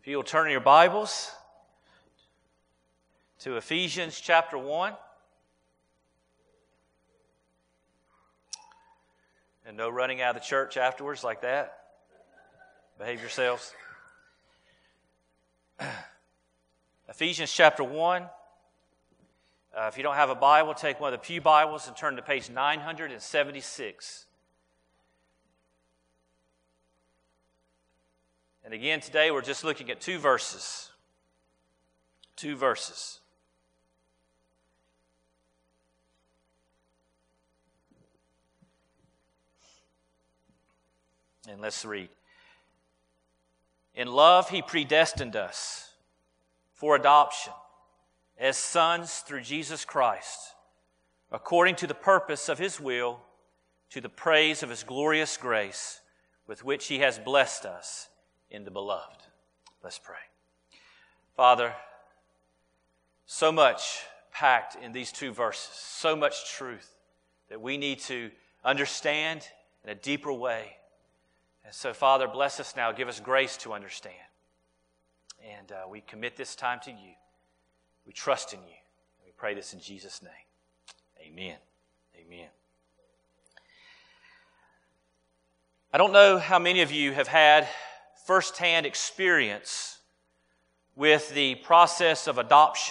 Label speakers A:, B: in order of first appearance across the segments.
A: If you will turn your Bibles to Ephesians chapter 1. And no running out of the church afterwards like that. Behave yourselves. Ephesians chapter 1. If you don't have a Bible, take one of the pew Bibles and turn to page 976. And again, today we're just looking at two verses. Two verses. And let's read. In love, He predestined us for adoption as sons through Jesus Christ, according to the purpose of His will, to the praise of His glorious grace, with which He has blessed us in the Beloved. Let's pray. Father, so much packed in these two verses, so much truth that we need to understand in a deeper way. And so, Father, bless us now. Give us grace to understand. And we commit this time to You. We trust in You. We pray this in Jesus' name. Amen. Amen. I don't know how many of you have had firsthand experience with the process of adoption.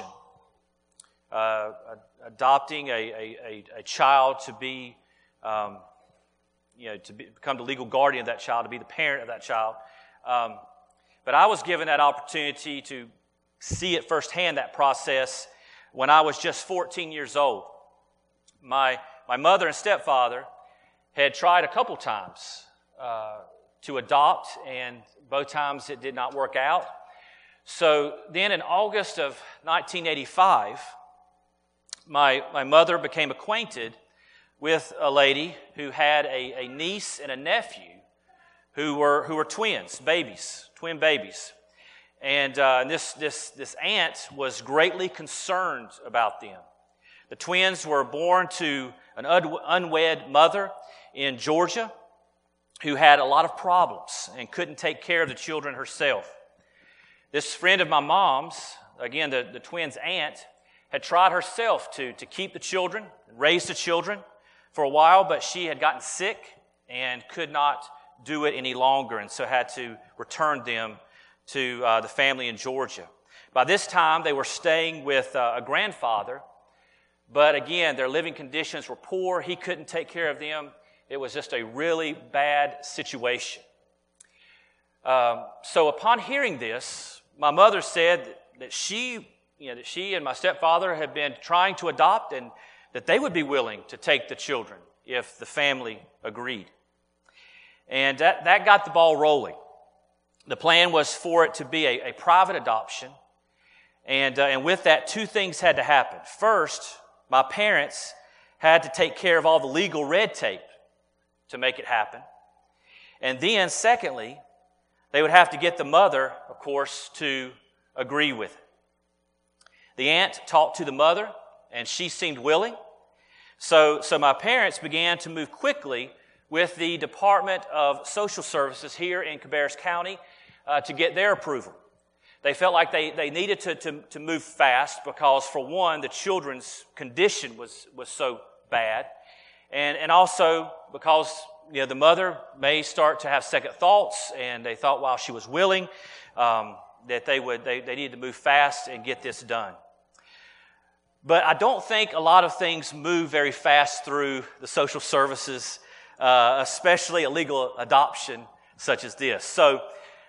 A: Adopting a child to be, become the legal guardian of that child, to be the parent of that child. But I was given that opportunity to see it firsthand, that process, when I was just 14 years old. My mother and stepfather had tried a couple times to adopt, and both times it did not work out. So then in August of 1985, my mother became acquainted with a lady who had a niece and a nephew who were twins, twin babies. And this aunt was greatly concerned about them. The twins were born to an unwed mother in Georgia who had a lot of problems and couldn't take care of the children herself. This friend of my mom's, again, the twins' aunt, had tried herself to keep the children, raise the children for a while, but she had gotten sick and could not do it any longer, and so had to return them to the family in Georgia. By this time, they were staying with a grandfather, but again, their living conditions were poor. He couldn't take care of them. It was just a really bad situation. So upon hearing this, my mother said that she and my stepfather had been trying to adopt, and that they would be willing to take the children if the family agreed. And that got the ball rolling. The plan was for it to be a private adoption. And with that, two things had to happen. First, my parents had to take care of all the legal red tape to make it happen. And then, secondly, they would have to get the mother, of course, to agree with it. The aunt talked to the mother, and she seemed willing. So my parents began to move quickly with the Department of Social Services here in Cabarrus County to get their approval. They felt like they needed to move fast because, for one, the children's condition was so bad, and also because the mother may start to have second thoughts, and they thought while she was willing that they needed to move fast and get this done. But I don't think a lot of things move very fast through the social services, especially a legal adoption such as this. So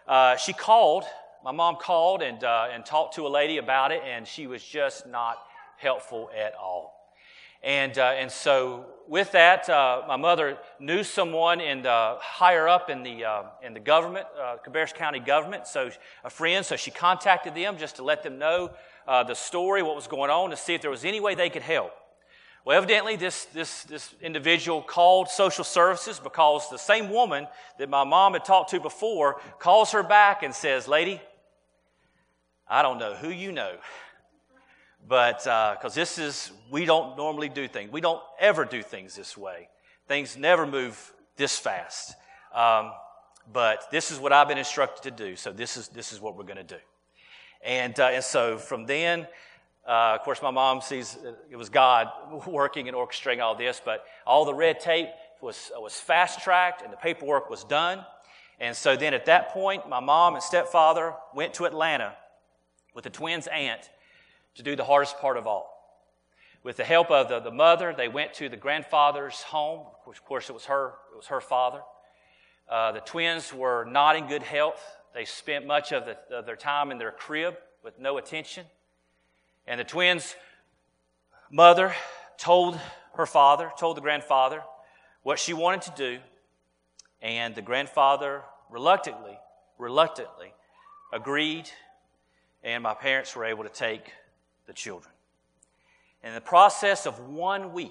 A: my mom called and talked to a lady about it, and she was just not helpful at all. And so with that, my mother knew someone higher up in the government, Cabarrus County government, so a friend. So she contacted them just to let them know the story, what was going on, to see if there was any way they could help. Well, evidently, this individual called social services because the same woman that my mom had talked to before calls her back and says, "Lady, I don't know who you know, but because we don't normally do things. We don't ever do things this way. Things never move this fast. but this is what I've been instructed to do, so this is what we're going to do. And so from then, of course, my mom sees it was God working and orchestrating all this, but all the red tape was fast-tracked and the paperwork was done. And so then at that point, my mom and stepfather went to Atlanta with the twins' aunt to do the hardest part of all. With the help of the mother, they went to the grandfather's home. Of course, it was her father. The twins were not in good health. They spent much of their time in their crib with no attention. And the twins' mother told the grandfather what she wanted to do, and the grandfather reluctantly agreed, and my parents were able to take the children. In the process of 1 week,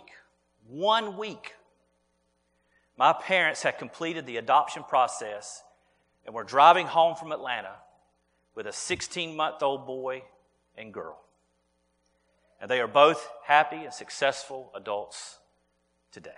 A: my parents had completed the adoption process and were driving home from Atlanta with a 16-month-old boy and girl. And they are both happy and successful adults today.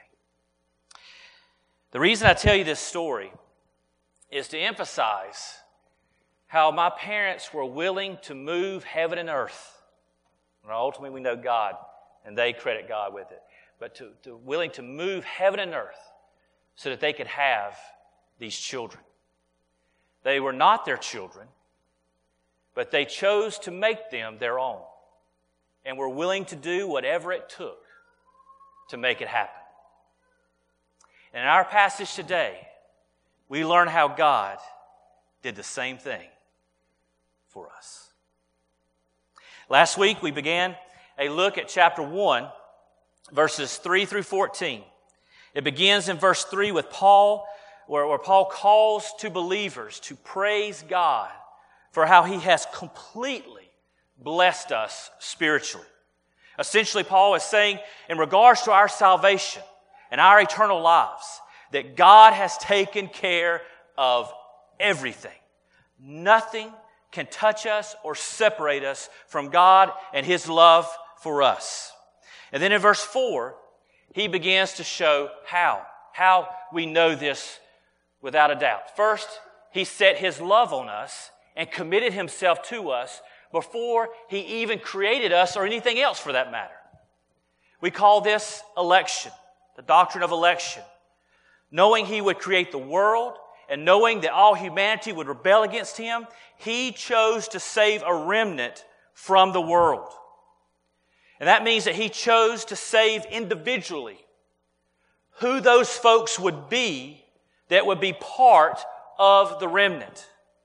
A: The reason I tell you this story is to emphasize how my parents were willing to move heaven and earth. And ultimately, we know God, and they credit God with it. But to willing to move heaven and earth so that they could have these children. They were not their children, but they chose to make them their own and were willing to do whatever it took to make it happen. And in our passage today, we learn how God did the same thing for us. Last week, we began a look at chapter 1, verses 3 through 14. It begins in verse 3 with Paul, where Paul calls to believers to praise God for how He has completely blessed us spiritually. Essentially, Paul is saying, in regards to our salvation and our eternal lives, that God has taken care of everything. Nothing can touch us or separate us from God and His love for us. And then in verse 4, he begins to show how we know this without a doubt. First, he set His love on us and committed Himself to us before He even created us or anything else for that matter. We call this election, the doctrine of election. Knowing He would create the world and knowing that all humanity would rebel against Him, He chose to save a remnant from the world. And that means that He chose to save individually who those folks would be that would be part of the remnant.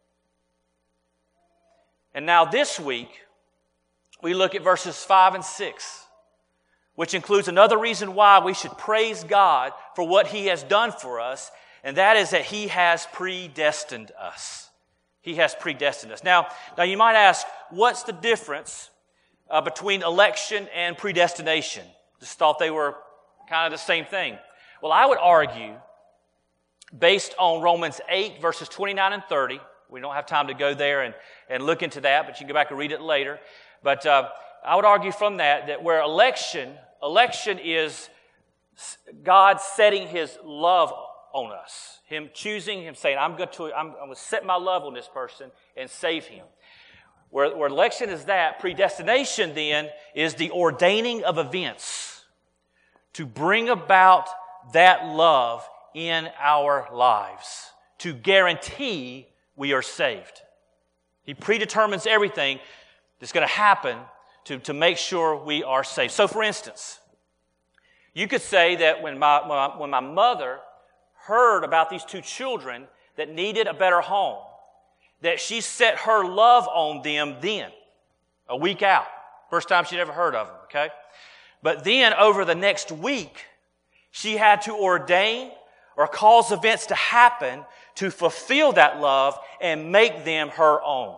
A: And now this week, we look at verses 5 and 6, which includes another reason why we should praise God for what He has done for us, and that is that He has predestined us. He has predestined us. Now you might ask, what's the difference between election and predestination? Just thought they were kind of the same thing. Well, I would argue, based on Romans 8, verses 29 and 30, we don't have time to go there and look into that, but you can go back and read it later. But I would argue from that where election is God setting His love on us. Him choosing, Him saying, I'm going to set my love on this person and save him. Where election is that, predestination then is the ordaining of events to bring about that love in our lives, to guarantee we are saved. He predetermines everything that's going to happen to make sure we are saved. So for instance, you could say that when my mother heard about these two children that needed a better home, that she set her love on them then, a week out. First time she'd ever heard of them, okay? But then over the next week, she had to ordain or cause events to happen to fulfill that love and make them her own.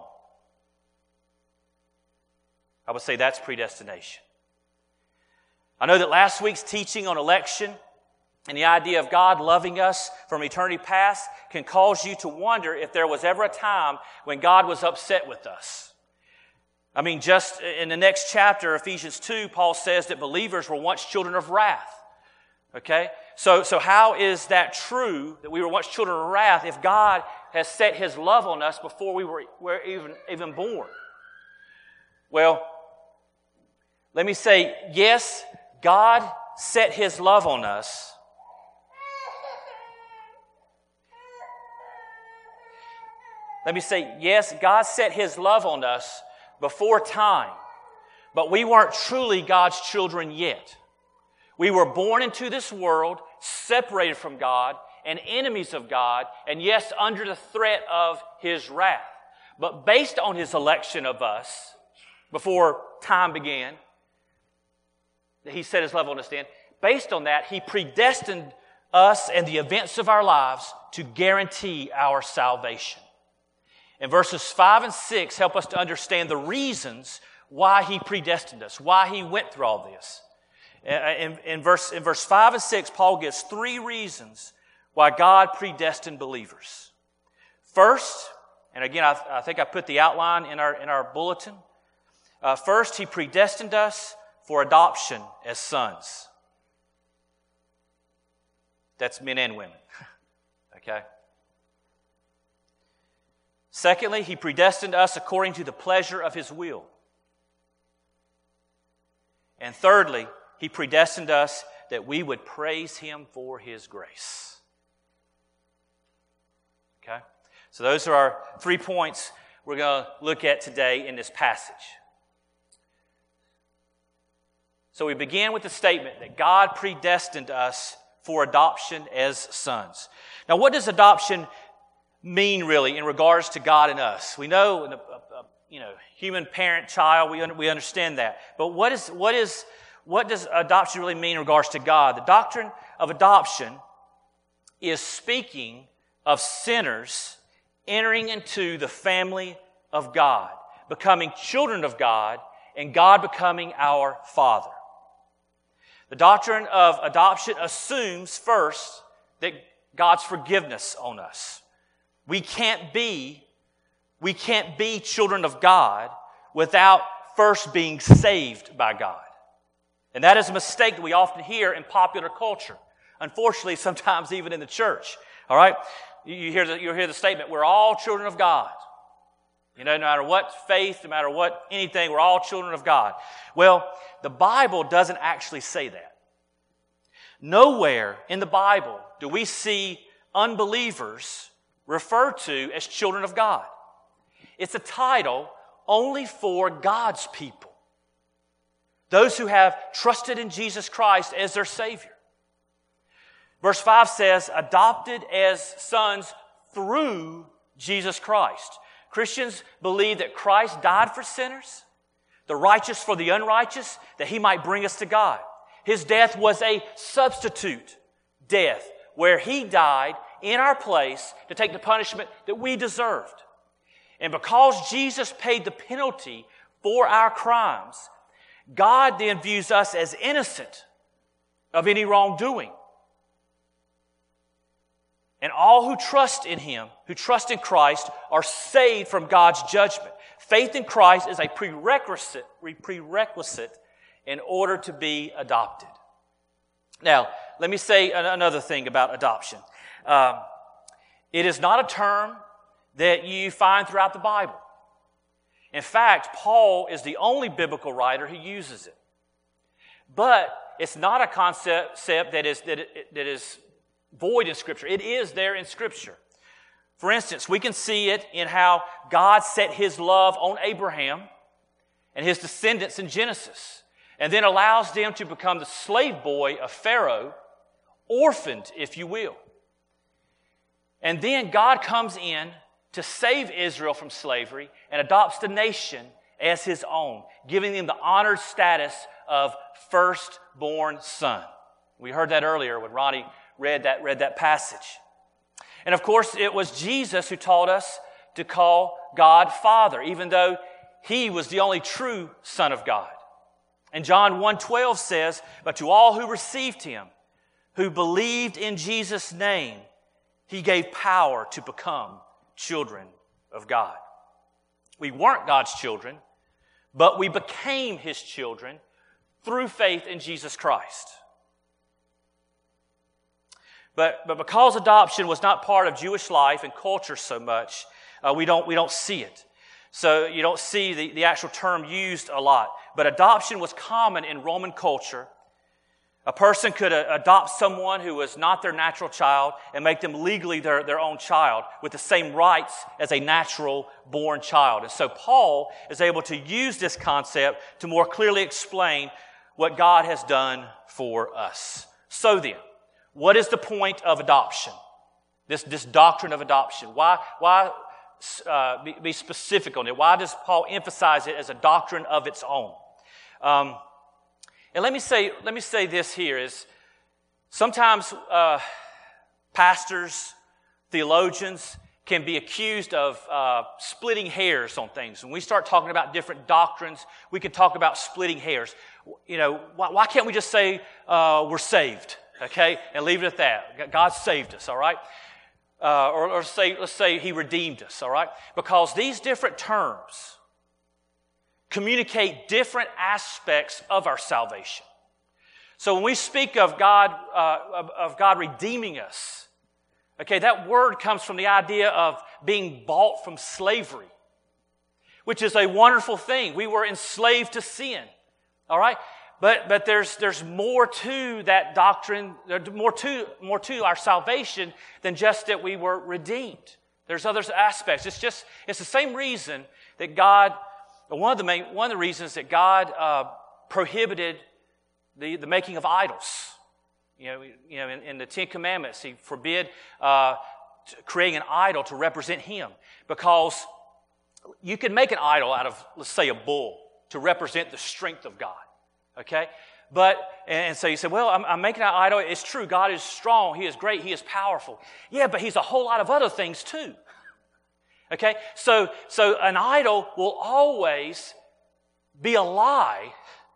A: I would say that's predestination. I know that last week's teaching on election and the idea of God loving us from eternity past can cause you to wonder if there was ever a time when God was upset with us. I mean, just in the next chapter, Ephesians 2, Paul says that believers were once children of wrath. Okay? So how is that true that we were once children of wrath if God has set His love on us before we were even born? Well, let me say, yes, God set His love on us. Let me say, yes, God set His love on us before time, but we weren't truly God's children yet. We were born into this world, separated from God, and enemies of God, and yes, under the threat of His wrath. But based on His election of us, before time began, He set His love on us then, based on that, He predestined us and the events of our lives to guarantee our salvation. And verses 5 and 6 help us to understand the reasons why He predestined us, why He went through all this. In verse 5 and 6, Paul gives 3 reasons why God predestined believers. First, and again, I think I put the outline in our bulletin. First, He predestined us for adoption as sons. That's men and women. Okay? Secondly, He predestined us according to the pleasure of His will. And thirdly, He predestined us that we would praise Him for His grace. Okay? So those are our 3 points we're going to look at today in this passage. So we begin with the statement that God predestined us for adoption as sons. Now, what does adoption mean really in regards to God and us? We know, human parent, child, we understand that. But what does adoption really mean in regards to God? The doctrine of adoption is speaking of sinners entering into the family of God, becoming children of God, and God becoming our Father. The doctrine of adoption assumes first that God's forgiveness on us. We can't be children of God without first being saved by God. And that is a mistake that we often hear in popular culture. Unfortunately, sometimes even in the church. All right? You hear the statement, we're all children of God. No matter what faith, no matter what anything, we're all children of God. Well, the Bible doesn't actually say that. Nowhere in the Bible do we see unbelievers referred to as children of God. It's a title only for God's people. Those who have trusted in Jesus Christ as their Savior. Verse 5 says, adopted as sons through Jesus Christ. Christians believe that Christ died for sinners, the righteous for the unrighteous, that He might bring us to God. His death was a substitute death, where He died in our place to take the punishment that we deserved. And because Jesus paid the penalty for our crimes, God then views us as innocent of any wrongdoing. And all who trust in Him, who trust in Christ, are saved from God's judgment. Faith in Christ is a prerequisite in order to be adopted. Now, let me say another thing about adoption. It is not a term that you find throughout the Bible. In fact, Paul is the only biblical writer who uses it. But it's not a concept that is void in Scripture. It is there in Scripture. For instance, we can see it in how God set His love on Abraham and his descendants in Genesis, and then allows them to become the slave boy of Pharaoh, orphaned, if you will. And then God comes in to save Israel from slavery and adopts the nation as His own, giving them the honored status of firstborn son. We heard that earlier when Ronnie read that passage. And of course, it was Jesus who taught us to call God Father, even though He was the only true Son of God. And John 1:12 says, but to all who received Him, who believed in Jesus' name, He gave power to become children of God. We weren't God's children, but we became His children through faith in Jesus Christ. But because adoption was not part of Jewish life and culture so much, we don't see it. So you don't see the actual term used a lot. But adoption was common in Roman culture. A person could adopt someone who was not their natural child and make them legally their own child with the same rights as a natural born child. And so Paul is able to use this concept to more clearly explain what God has done for us. So then, what is the point of adoption? This doctrine of adoption. Why be specific on it? Why does Paul emphasize it as a doctrine of its own? And let me say this here is sometimes pastors, theologians can be accused of splitting hairs on things. When we start talking about different doctrines, we can talk about splitting hairs. You know, why can't we just say we're saved, okay, and leave it at that? God saved us, all right? Or let's say He redeemed us, all right? Because these different terms communicate different aspects of our salvation. So when we speak of God redeeming us, okay, that word comes from the idea of being bought from slavery, which is a wonderful thing. We were enslaved to sin, all right? But there's more to that doctrine, more to our salvation than just that we were redeemed. There's other aspects. It's the same reason that God. One of the reasons that God prohibited the making of idols. You know, in the Ten Commandments, He forbid creating an idol to represent Him, because you can make an idol out of, let's say, a bull to represent the strength of God. Okay, and so you say, well, I'm making an idol. It's true, God is strong, He is great, He is powerful. Yeah, but He's a whole lot of other things too. Okay, so an idol will always be a lie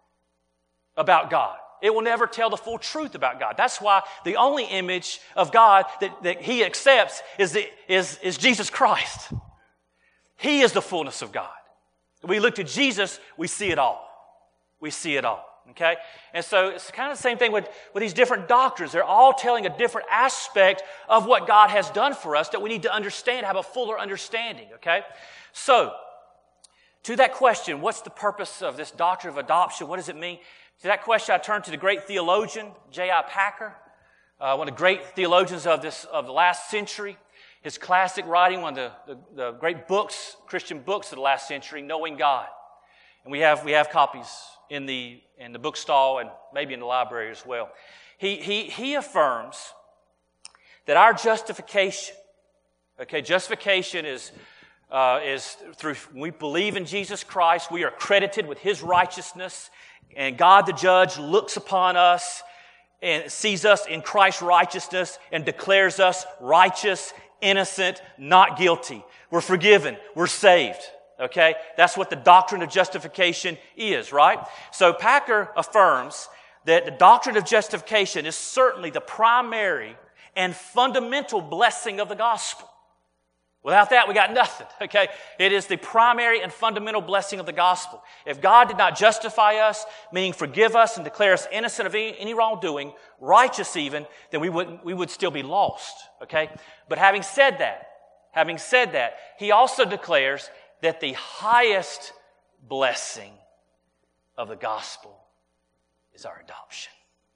A: about God. It will never tell the full truth about God. That's why the only image of God that He accepts is Jesus Christ. He is the fullness of God. When we look to Jesus, we see it all. We see it all. Okay? And so it's kind of the same thing with these different doctrines. They're all telling a different aspect of what God has done for us that we need to understand, have a fuller understanding. Okay? So, to that question, what's the purpose of this doctrine of adoption? What does it mean? To that question, I turn to the great theologian, J.I. Packer, one of the great theologians of the last century. His classic writing, one of the great books, Christian books of the last century, Knowing God. And we have copies in the bookstall and maybe in the library as well. He affirms that our justification, okay, justification is through, when we believe in Jesus Christ, we are credited with His righteousness, and God the judge looks upon us and sees us in Christ's righteousness and declares us righteous, innocent, not guilty. We're forgiven. We're saved. Okay? That's what the doctrine of justification is, right? So Packer affirms that the doctrine of justification is certainly the primary and fundamental blessing of the gospel. Without that, we got nothing, okay? It is the primary and fundamental blessing of the gospel. If God did not justify us, meaning forgive us and declare us innocent of any wrongdoing, righteous even, then we would still be lost, okay? But having said that, he also declares that the highest blessing of the gospel is our adoption.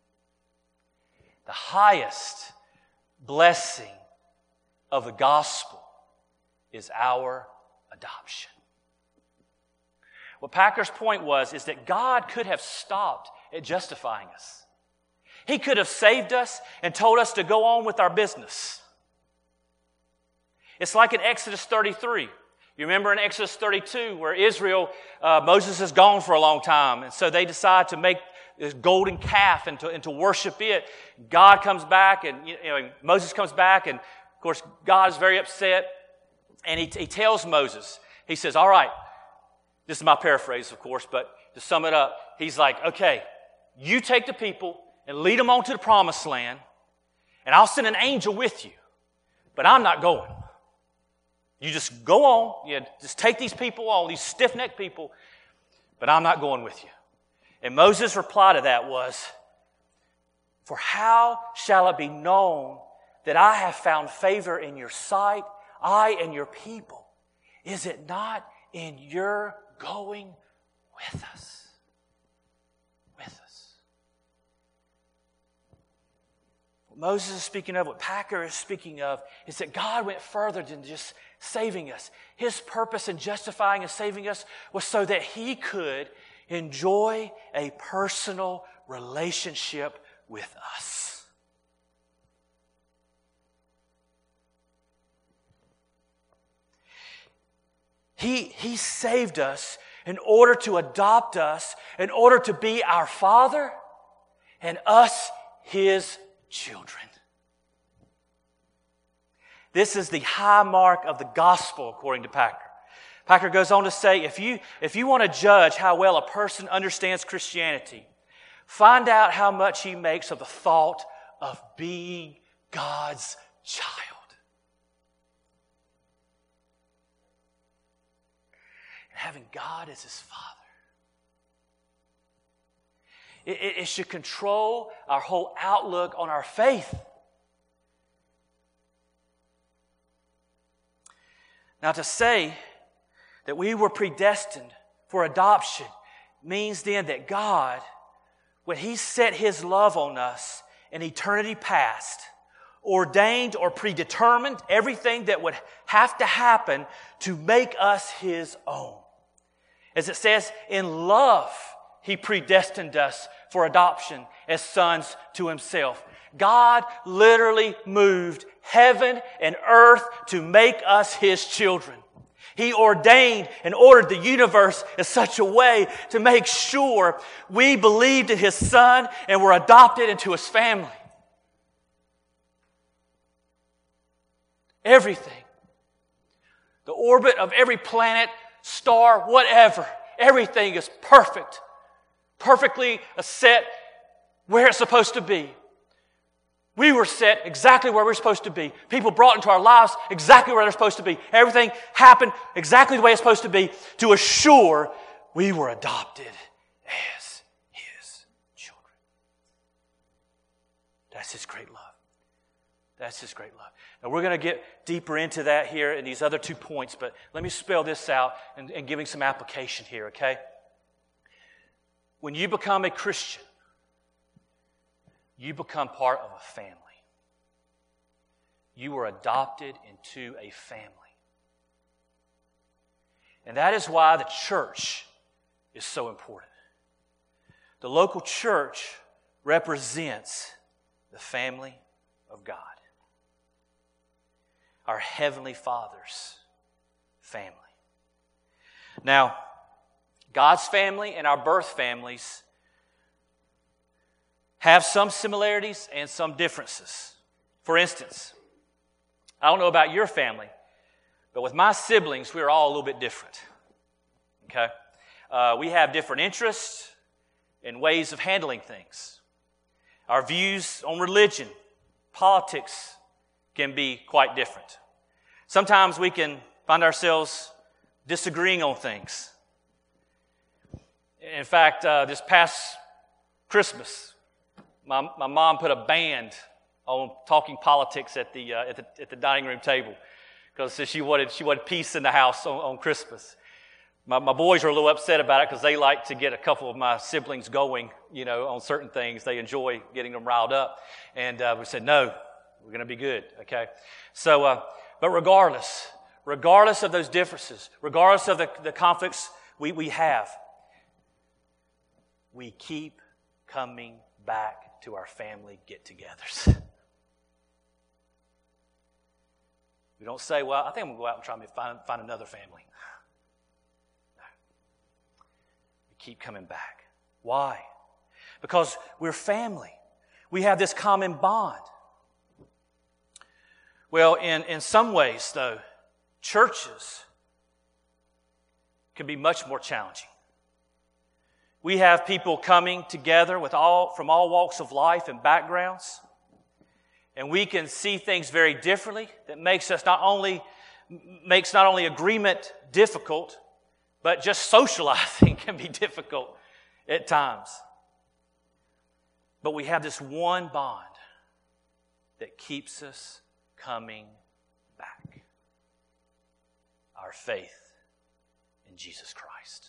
A: The highest blessing of the gospel is our adoption. What Packer's point is that God could have stopped at justifying us. He could have saved us and told us to go on with our business. It's like in Exodus 33. You remember in Exodus 32 where Israel, Moses is gone for a long time, and so they decide to make this golden calf and to worship it. God comes back, and Moses comes back, and of course God is very upset, and he tells Moses, he says, all right, this is my paraphrase of course, but to sum it up, he's like, okay, you take the people and lead them on to the promised land, and I'll send an angel with you, but I'm not going. You just go on, just take these people on, these stiff-necked people, but I'm not going with you. And Moses' reply to that was, for how shall it be known that I have found favor in your sight, I and your people. Is it not in your going with us? With us. What Moses is speaking of, what Packer is speaking of, is that God went further than just saving us. His purpose in justifying and saving us was so that He could enjoy a personal relationship with us. He saved us in order to adopt us, in order to be our Father, and us His children. This is the high mark of the gospel, according to Packer. Packer goes on to say, if you want to judge how well a person understands Christianity, find out how much he makes of the thought of being God's child. And having God as His Father. It should control our whole outlook on our faith. Now, to say that we were predestined for adoption means then that God, when He set His love on us in eternity past, ordained or predetermined everything that would have to happen to make us His own. As it says, in love, He predestined us for adoption as sons to Himself. God literally moved heaven and earth to make us His children. He ordained and ordered the universe in such a way to make sure we believed in His Son and were adopted into His family. Everything. The orbit of every planet, star, whatever. Everything is perfect. Perfectly set where it's supposed to be. We were set exactly where we're supposed to be. People brought into our lives exactly where they're supposed to be. Everything happened exactly the way it's supposed to be to assure we were adopted as His children. That's His great love. That's His great love. Now we're going to get deeper into that here in these other 2 points, but let me spell this out and giving some application here, okay? When you become a Christian, you become part of a family. You were adopted into a family. And that is why the church is so important. The local church represents the family of God. Our Heavenly Father's family. Now, God's family and our birth families have some similarities and some differences. For instance, I don't know about your family, but with my siblings, we're all a little bit different. Okay? We have different interests and ways of handling things. Our views on religion, politics can be quite different. Sometimes we can find ourselves disagreeing on things. In fact, this past Christmas, my mom put a ban on talking politics at the dining room table because she wanted peace in the house on Christmas. My boys are a little upset about it because they like to get a couple of my siblings going, on certain things. They enjoy getting them riled up, and we said no, we're going to be good, okay? So, but regardless of those differences, regardless of the conflicts we have, we keep coming back to our family get-togethers. We don't say, well, I think I'm going to go out and try to find another family. No. We keep coming back. Why? Because we're family. We have this common bond. Well, in some ways, though, churches can be much more challenging. We have people coming together from all walks of life and backgrounds, and we can see things very differently. That makes not only agreement difficult, but just socializing can be difficult at times. But we have this one bond, that keeps us coming back. Our faith in Jesus Christ.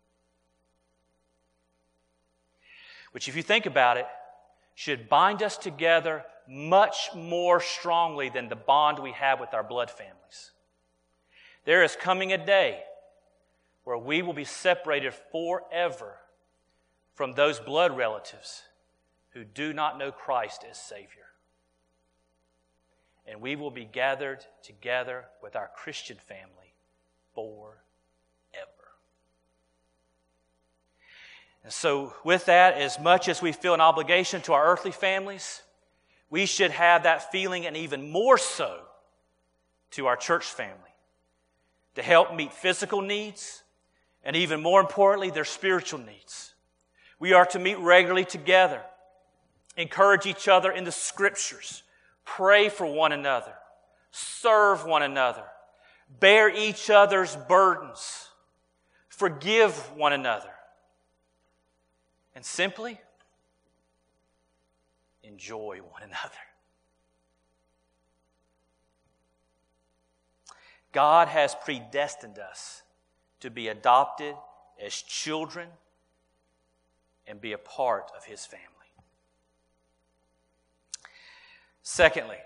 A: Which, if you think about it, should bind us together much more strongly than the bond we have with our blood families. There is coming a day where we will be separated forever from those blood relatives who do not know Christ as Savior. And we will be gathered together with our Christian family forever. And so with that, as much as we feel an obligation to our earthly families, we should have that feeling, and even more so to our church family, to help meet physical needs, and even more importantly, their spiritual needs. We are to meet regularly together, encourage each other in the Scriptures, pray for one another, serve one another, bear each other's burdens, forgive one another, and simply enjoy one another. God has predestined us to be adopted as children and be a part of His family. Secondly,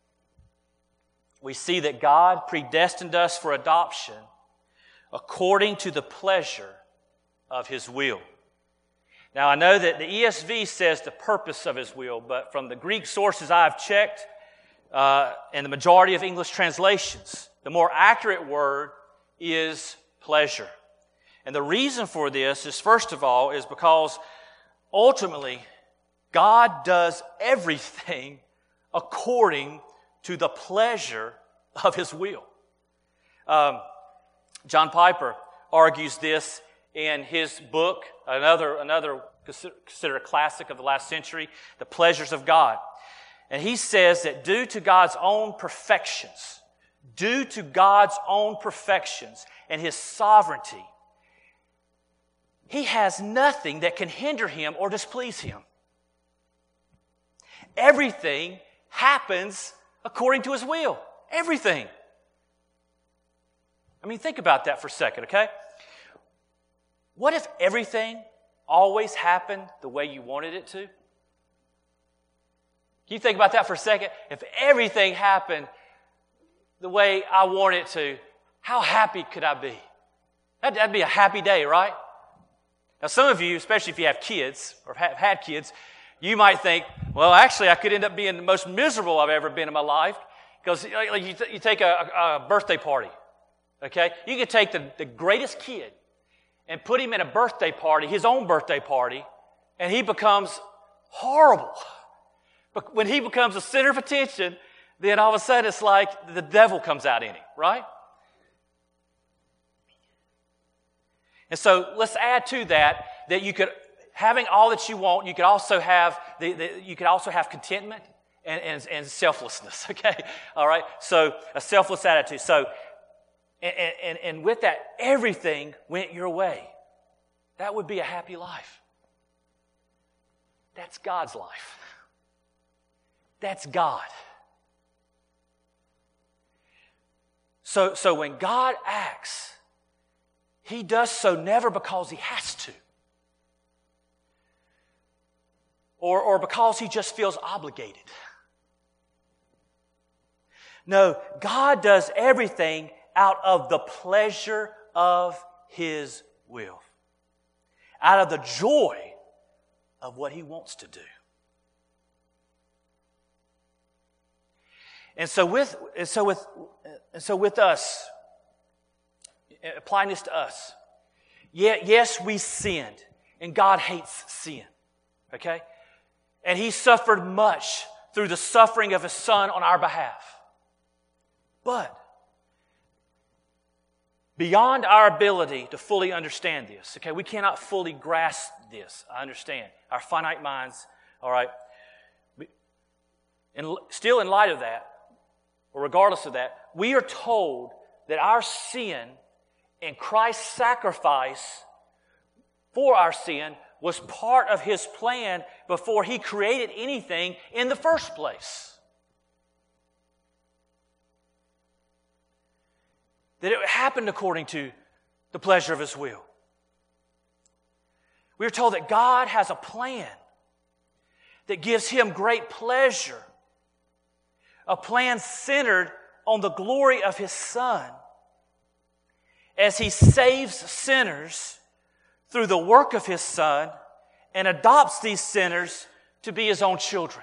A: we see that God predestined us for adoption according to the pleasure of His will. Now, I know that the ESV says the purpose of His will, but from the Greek sources I've checked, and the majority of English translations, the more accurate word is pleasure. And the reason for this is, first of all, is because ultimately God does everything according to the pleasure of His will. John Piper argues this in his book, another considered a classic of the last century, The Pleasures of God. And he says that due to God's own perfections and His sovereignty, He has nothing that can hinder Him or displease Him. Everything happens according to His will. Everything. I mean, think about that for a second, okay? What if everything always happened the way you wanted it to? Can you think about that for a second? If everything happened the way I want it to, how happy could I be? That'd be a happy day, right? Now, some of you, especially if you have kids or have had kids, you might think, well, actually, I could end up being the most miserable I've ever been in my life. Because you take a birthday party, okay? You could take the greatest kid and put him in a birthday party, his own birthday party, and he becomes horrible. But when he becomes the center of attention, then all of a sudden it's like the devil comes out in him, right? And so let's add to that you could, having all that you want, you could also have contentment and selflessness. Okay, all right. So a selfless attitude. So and with that, everything went your way. That would be a happy life. That's God's life. That's God. So when God acts, He does so never because He has to, or because He just feels obligated. No, God does everything out of the pleasure of His will, out of the joy of what He wants to do. And so with us, applying this to us, yes, we sinned, and God hates sin, okay? And He suffered much through the suffering of His Son on our behalf. But beyond our ability to fully understand this, okay, we cannot fully grasp this, I understand. Our finite minds, all right? And still in light of that, or regardless of that, we are told that our sin and Christ's sacrifice for our sin was part of His plan before He created anything in the first place. that it happened according to the pleasure of His will. We are told that God has a plan that gives Him great pleasure, a plan centered on the glory of His Son as He saves sinners through the work of His Son and adopts these sinners to be His own children.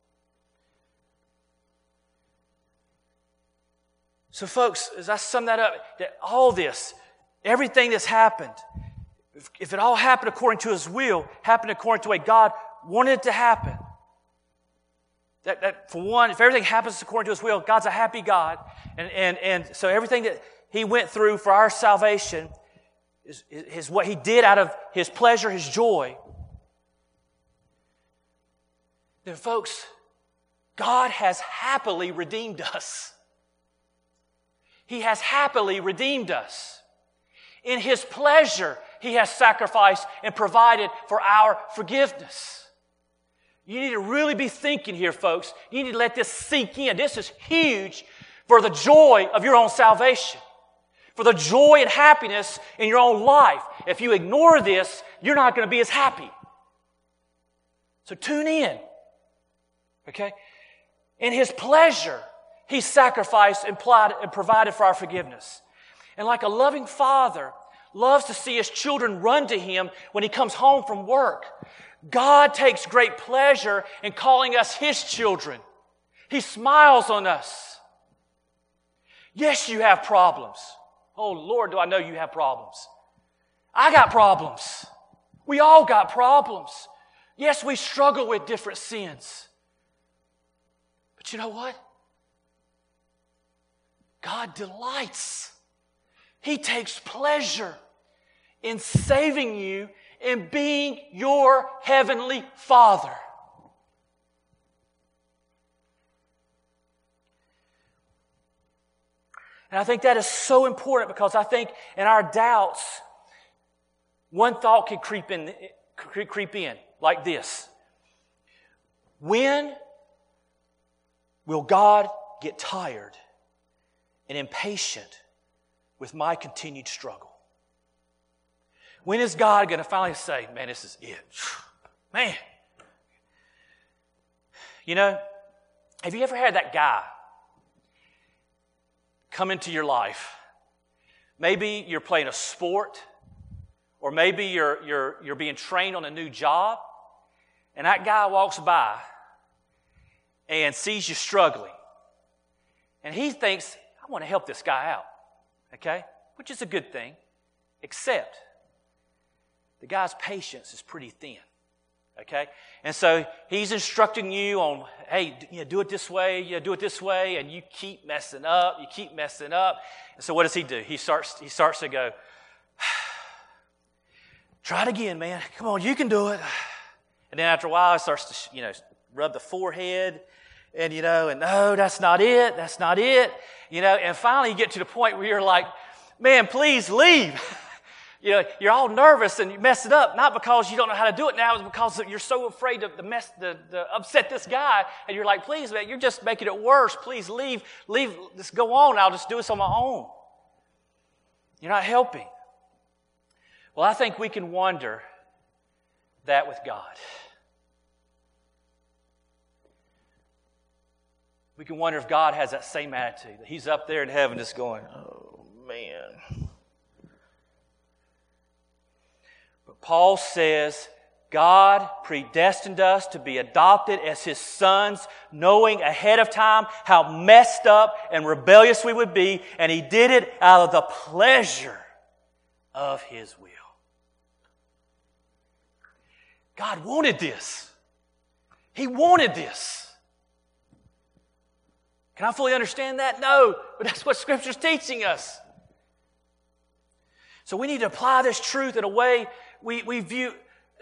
A: So folks, as I sum that up, that all this, everything that's happened, if it all happened according to His will, happened according to the way God wanted it to happen, that for one, if everything happens according to His will, God's a happy God, and so everything that He went through for our salvation is what He did out of His pleasure, His joy. Then folks, God has happily redeemed us. He has happily redeemed us. In His pleasure, He has sacrificed and provided for our forgiveness. You need to really be thinking here, folks. You need to let this sink in. This is huge for the joy of your own salvation, for the joy and happiness in your own life. If you ignore this, you're not going to be as happy. So tune in. Okay? In His pleasure, He sacrificed and provided for our forgiveness. And like a loving father loves to see his children run to Him when he comes home from work, God takes great pleasure in calling us His children. He smiles on us. Yes, you have problems. Oh, Lord, do I know you have problems. I got problems. We all got problems. Yes, we struggle with different sins. But you know what? God delights. He takes pleasure in saving you and being your heavenly Father. And I think that is so important because I think in our doubts, one thought can creep in like this. When will God get tired and impatient with my continued struggle? When is God going to finally say, man, this is it? Man. You know, have you ever had that guy come into your life? Maybe you're playing a sport, or maybe you're being trained on a new job, and that guy walks by and sees you struggling. And he thinks, I want to help this guy out. Okay? Which is a good thing. Except the guy's patience is pretty thin. Okay? And so he's instructing you on, hey, do it this way, do it this way, and you keep messing up, And so what does he do? He starts to go, try it again, man. Come on, you can do it. And then after a while, he starts to, rub the forehead, and no, that's not it. And finally you get to the point where you're like, man, please leave. You're all nervous and you mess it up, not because you don't know how to do it now, it's because you're so afraid to upset this guy, and you're like, please, man, you're just making it worse. Please leave, just go on. I'll just do this on my own. You're not helping. Well, I think we can wonder that with God. We can wonder if God has that same attitude, that He's up there in heaven just going, oh, man. But Paul says, God predestined us to be adopted as His sons, knowing ahead of time how messed up and rebellious we would be, and He did it out of the pleasure of His will. God wanted this. He wanted this. Can I fully understand that? No, but that's what Scripture's teaching us. So we need to apply this truth in a way we view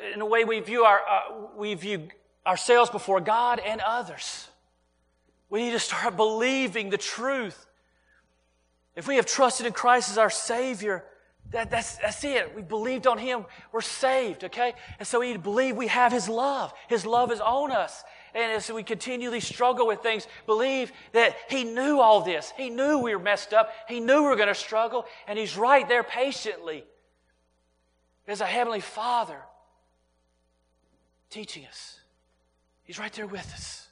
A: ourselves before God and others. We need to start believing the truth. If we have trusted in Christ as our Savior, that's it. We believed on Him. We're saved, okay? And so we need to believe we have His love. His love is on us. And as we continually struggle with things, believe that He knew all this. He knew we were messed up. He knew we were going to struggle. And He's right there patiently as a Heavenly Father teaching us. He's right there with us.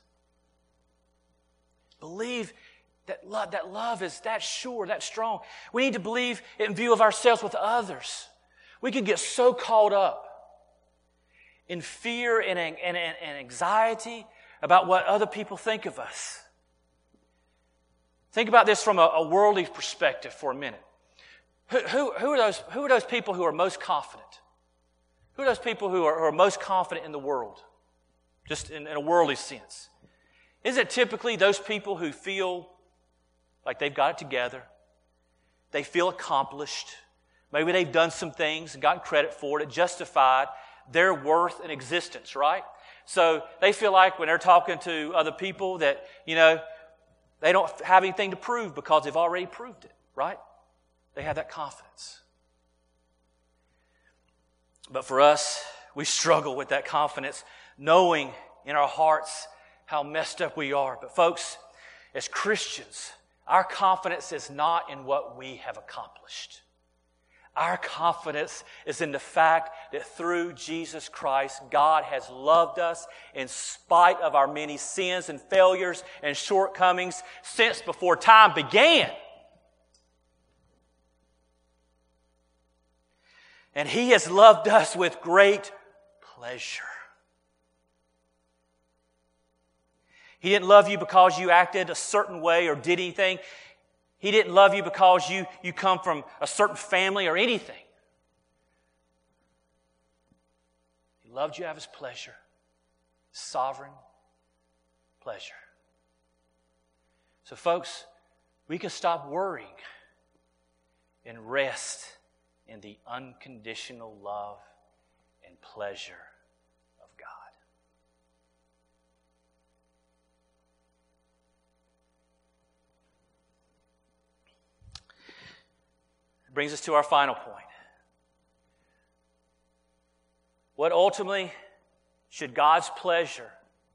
A: Believe that love is that sure, that strong. We need to believe it in view of ourselves with others. We can get so caught up in fear and anxiety about what other people think of us. Think about this from a worldly perspective for a minute. Who are those people who are most confident? Who are those people who are most confident in the world? Just in a worldly sense. Is it typically those people who feel like they've got it together? They feel accomplished. Maybe they've done some things and gotten credit for it, justified their worth and existence, right? So they feel like when they're talking to other people that, they don't have anything to prove because they've already proved it, right? They have that confidence. But for us, we struggle with that confidence, knowing in our hearts how messed up we are. But folks, as Christians, our confidence is not in what we have accomplished. Our confidence is in the fact that through Jesus Christ, God has loved us in spite of our many sins and failures and shortcomings since before time began. And He has loved us with great pleasure. He didn't love you because you acted a certain way or did anything. He didn't love you because you come from a certain family or anything. He loved you out of His pleasure. Sovereign pleasure. So folks, we can stop worrying and rest in the unconditional love and pleasure of God. Brings us to our final point. What ultimately should God's pleasure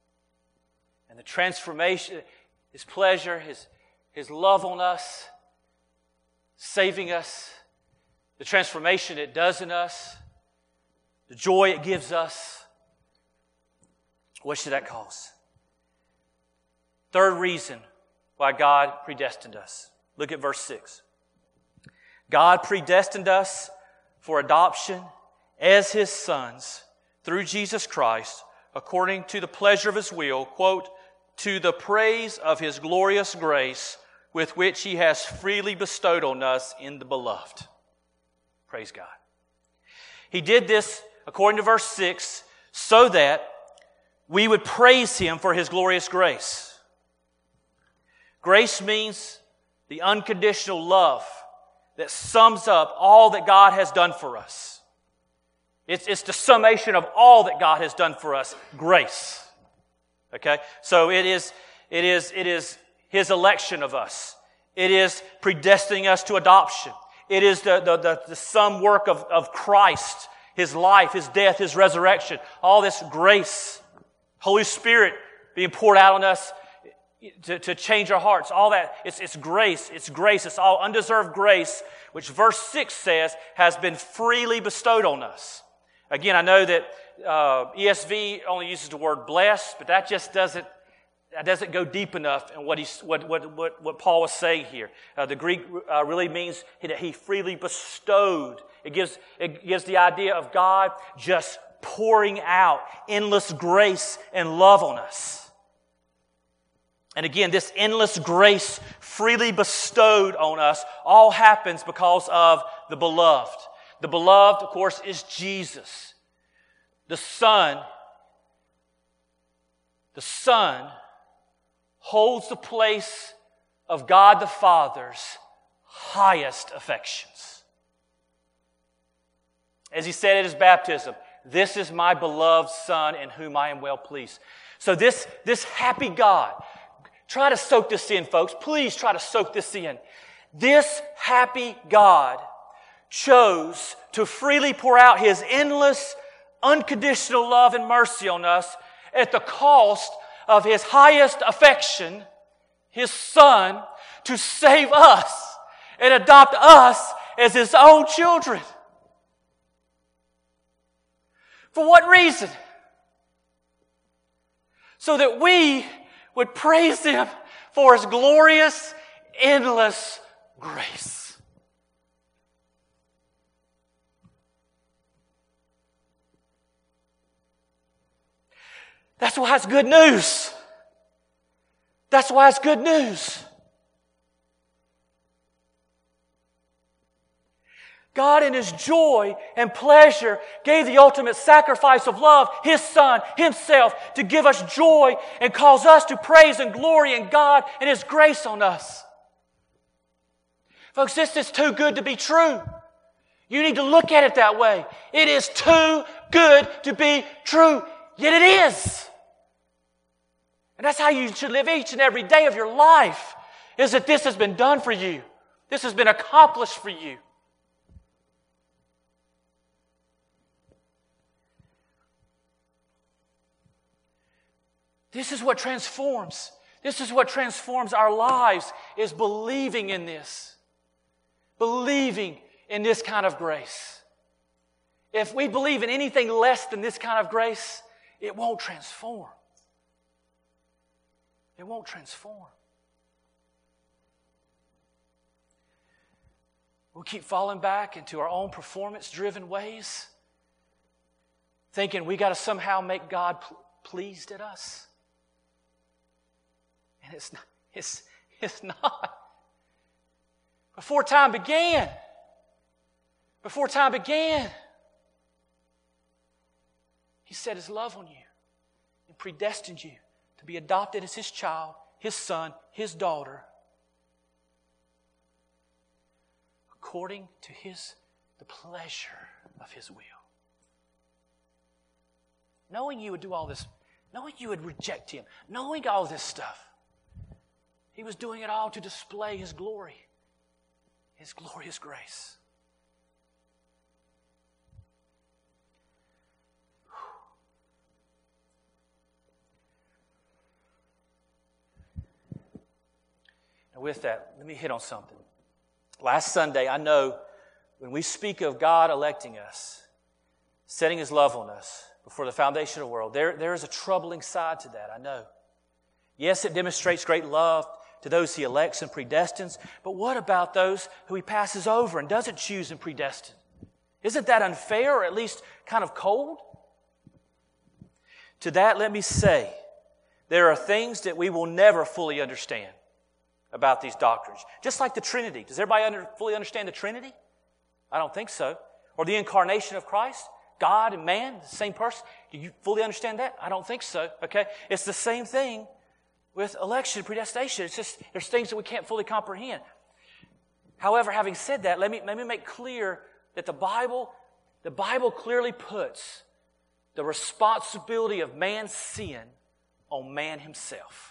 A: and the transformation, His pleasure, His love on us, saving us, the transformation it does in us, the joy it gives us, what should that cause? Third reason why God predestined us. Look at verse 6. God predestined us for adoption as His sons through Jesus Christ, according to the pleasure of His will, quote, to the praise of His glorious grace, with which He has freely bestowed on us in the Beloved. Praise God. He did this, according to verse 6, so that we would praise Him for His glorious grace. Grace means the unconditional love that sums up all that God has done for us. It's the summation of all that God has done for us. Grace. Okay? So it is His election of us. It is predestining us to adoption. It is the sum work of Christ, His life, His death, His resurrection. All this grace. Holy Spirit being poured out on us to change our hearts. All that, it's grace. It's grace. It's all undeserved grace, which verse 6 says has been freely bestowed on us. Again, I know that ESV only uses the word blessed, but that just doesn't go deep enough in what Paul was saying here. The Greek really means that He freely bestowed. It gives the idea of God just pouring out endless grace and love on us. And again, this endless grace freely bestowed on us all happens because of the Beloved. The Beloved, of course, is Jesus. The Son holds the place of God the Father's highest affections. As He said at His baptism, "This is my beloved Son in whom I am well pleased." So this happy God, try to soak this in, folks. Please try to soak this in. This happy God chose to freely pour out His endless, unconditional love and mercy on us at the cost of His highest affection, His Son, to save us and adopt us as His own children. For what reason? So that we would praise Him for His glorious, endless grace. That's why it's good news. That's why it's good news. God in His joy and pleasure gave the ultimate sacrifice of love, His Son, Himself, to give us joy and cause us to praise and glory in God and His grace on us. Folks, this is too good to be true. You need to look at it that way. It is too good to be true, yet it is. And that's how you should live each and every day of your life, is that this has been done for you. This has been accomplished for you. This is what transforms. This is what transforms our lives, is believing in this. Believing in this kind of grace. If we believe in anything less than this kind of grace, it won't transform. It won't transform. We'll keep falling back into our own performance-driven ways, thinking we got to somehow make God pleased at us. And it's not. Before time began, He set His love on you and predestined you to be adopted as His child, His son, His daughter, according to the pleasure of His will. Knowing you would do all this, knowing you would reject Him, knowing all this stuff, He was doing it all to display His glory, His glorious grace. Now with that, let me hit on something. Last Sunday, I know when we speak of God electing us, setting His love on us before the foundation of the world, there is a troubling side to that, I know. Yes, it demonstrates great love to those He elects and predestines, but what about those who He passes over and doesn't choose and predestine? Isn't that unfair, or at least kind of cold? To that, let me say, there are things that we will never fully understand about these doctrines. Just like the Trinity. Does everybody fully understand the Trinity? I don't think so. Or the incarnation of Christ? God and man, the same person? Do you fully understand that? I don't think so. Okay? It's the same thing with election and predestination. It's just, there's things that we can't fully comprehend. However, having said that, let me make clear that the Bible clearly puts the responsibility of man's sin on man himself.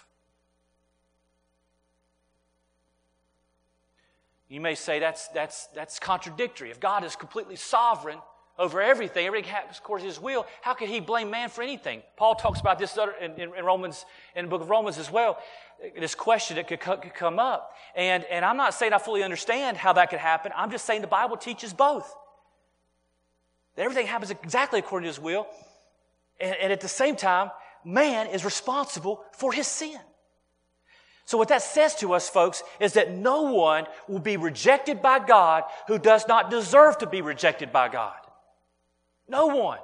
A: You may say that's contradictory. If God is completely sovereign over everything happens according to His will, how could He blame man for anything? Paul talks about this in Romans, in the book of Romans as well. This question that could come up. And I'm not saying I fully understand how that could happen. I'm just saying the Bible teaches both. That everything happens exactly according to His will. And at the same time, man is responsible for his sin. So what that says to us, folks, is that no one will be rejected by God who does not deserve to be rejected by God. No one.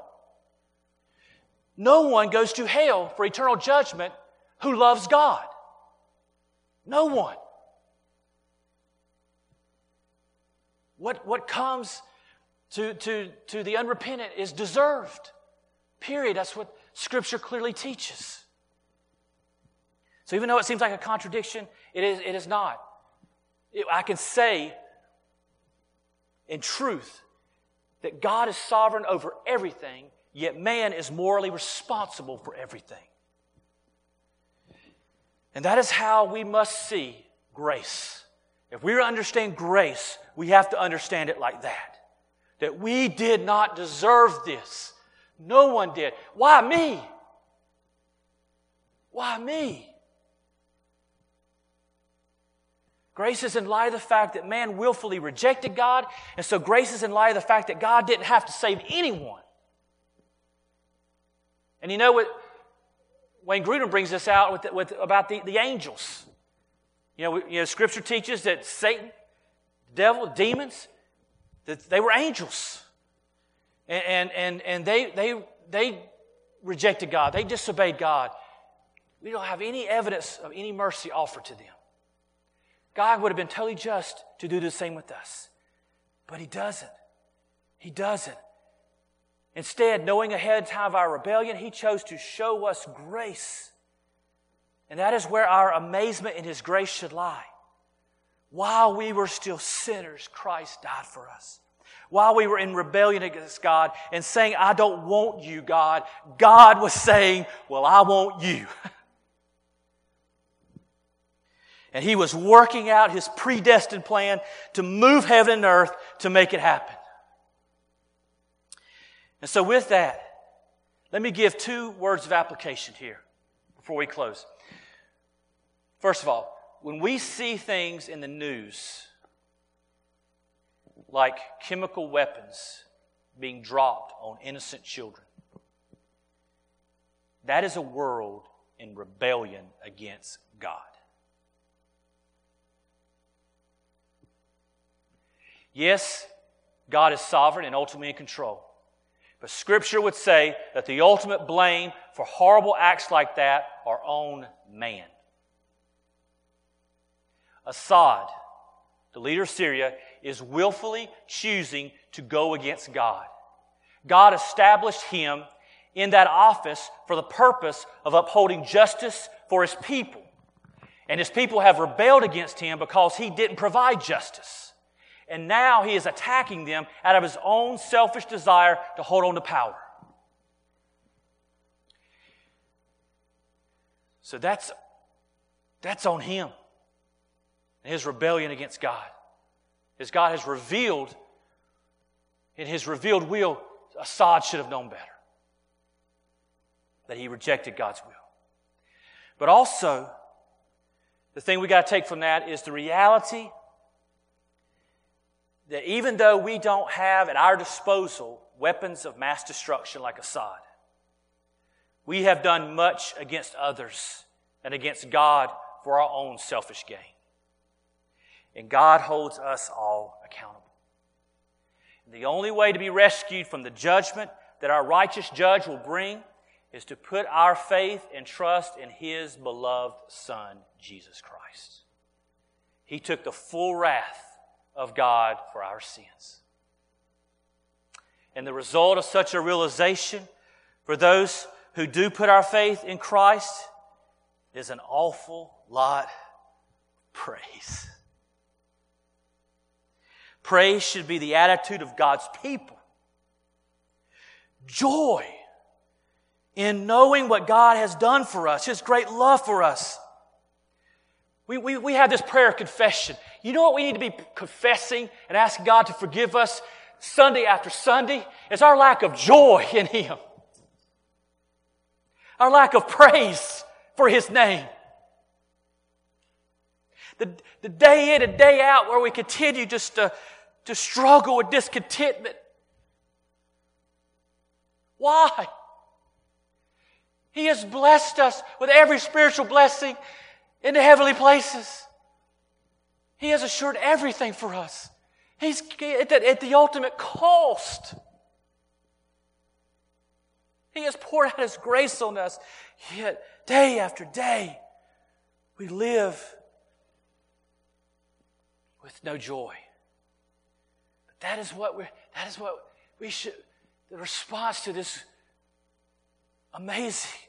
A: No one goes to hell for eternal judgment who loves God. No one. What comes to the unrepentant is deserved. Period. That's what Scripture clearly teaches. So even though it seems like a contradiction, it is not. I can say in truth that God is sovereign over everything, yet man is morally responsible for everything. And that is how we must see grace. If we understand grace, we have to understand it like that. That we did not deserve this. No one did. Why me? Why me? Grace is in light of the fact that man willfully rejected God, and so grace is in light of the fact that God didn't have to save anyone. And you know what? Wayne Grudem brings this out about the angels. You know, Scripture teaches that Satan, the devil, demons, that they were angels, and they rejected God. They disobeyed God. We don't have any evidence of any mercy offered to them. God would have been totally just to do the same with us. But He doesn't. He doesn't. Instead, knowing ahead of time of our rebellion, He chose to show us grace. And that is where our amazement in His grace should lie. While we were still sinners, Christ died for us. While we were in rebellion against God and saying, I don't want you, God, God was saying, well, I want you. And He was working out His predestined plan to move heaven and earth to make it happen. And so with that, let me give 2 words of application here before we close. First of all, when we see things in the news like chemical weapons being dropped on innocent children, that is a world in rebellion against God. Yes, God is sovereign and ultimately in control. But Scripture would say that the ultimate blame for horrible acts like that are on man. Assad, the leader of Syria, is willfully choosing to go against God. God established him in that office for the purpose of upholding justice for His people. And His people have rebelled against Him because He didn't provide justice. And now He is attacking them out of His own selfish desire to hold on to power. So that's on Him and His rebellion against God. As God has revealed, in His revealed will, Assad should have known better. That he rejected God's will. But also, the thing we got to take from that is the reality that even though we don't have at our disposal weapons of mass destruction like Assad, we have done much against others and against God for our own selfish gain. And God holds us all accountable. And the only way to be rescued from the judgment that our righteous judge will bring is to put our faith and trust in His beloved Son, Jesus Christ. He took the full wrath of God for our sins. And the result of such a realization for those who do put our faith in Christ is an awful lot of praise. Praise should be the attitude of God's people. Joy in knowing what God has done for us, His great love for us. We have this prayer of confession. You know what we need to be confessing and asking God to forgive us Sunday after Sunday? It's our lack of joy in Him. Our lack of praise for His name. The day in and day out where we continue just to struggle with discontentment. Why? He has blessed us with every spiritual blessing in the heavenly places. He has assured everything for us. He's at the ultimate cost. He has poured out His grace on us. Yet, day after day, we live with no joy. But that is what we should, the response to this amazing,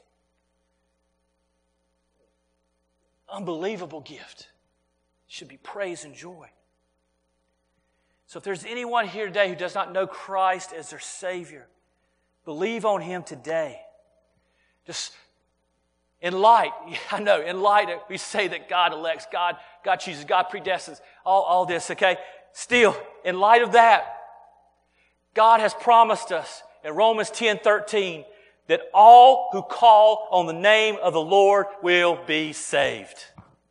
A: unbelievable gift should be praise and joy. So if there's anyone here today who does not know Christ as their Savior, believe on Him today. Just in light, we say that God elects, God chooses, God predestines, all this, okay? Still, in light of that, God has promised us in Romans 10:13 that all who call on the name of the Lord will be saved.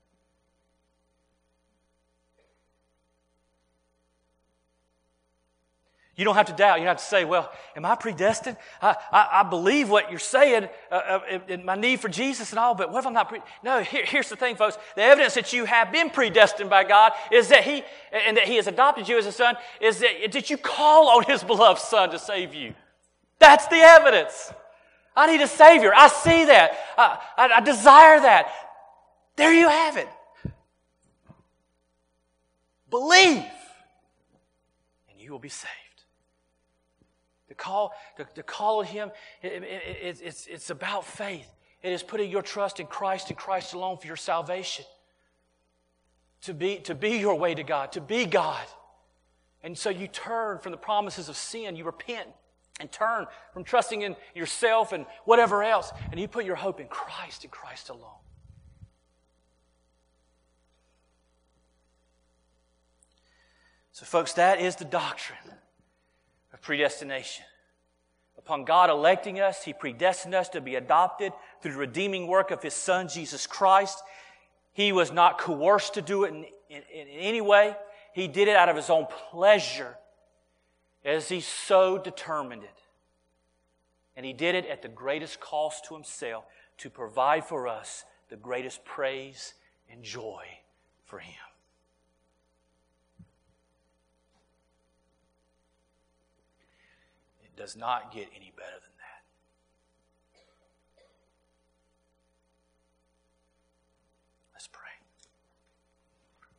A: You don't have to doubt. You don't have to say, well, am I predestined? I believe what you're saying in my need for Jesus and all, but what if I'm not No, here's the thing, folks. The evidence that you have been predestined by God is that He has adopted you as a son, is that you call on His beloved Son to save you. That's the evidence. I need a Savior. I see that. I desire that. There you have it. Believe, and you will be saved. To call on Him, it's about faith. It is putting your trust in Christ and Christ alone for your salvation. To be your way to God, to be God. And so you turn from the promises of sin, you repent and turn from trusting in yourself and whatever else, and you put your hope in Christ and Christ alone. So folks, that is the doctrine of predestination. Upon God electing us, He predestined us to be adopted through the redeeming work of His Son, Jesus Christ. He was not coerced to do it in any way. He did it out of His own pleasure as He so determined it. And He did it at the greatest cost to Himself to provide for us the greatest praise and joy for Him. It does not get any better than that.